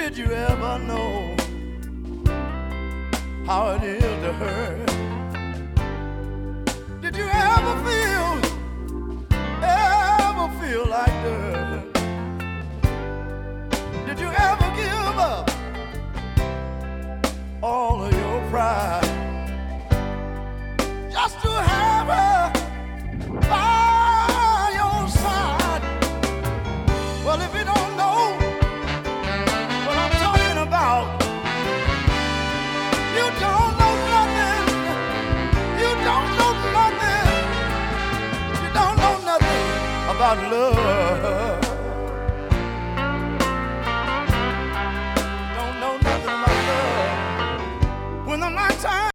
Did you ever know how it is to hurt? Did you ever feel like dirt? Did you ever give up all of your pride just to have her by your side? Well, if you don't know what I'm talking about, you don't know nothing. You don't know nothing. You don't know nothing about love.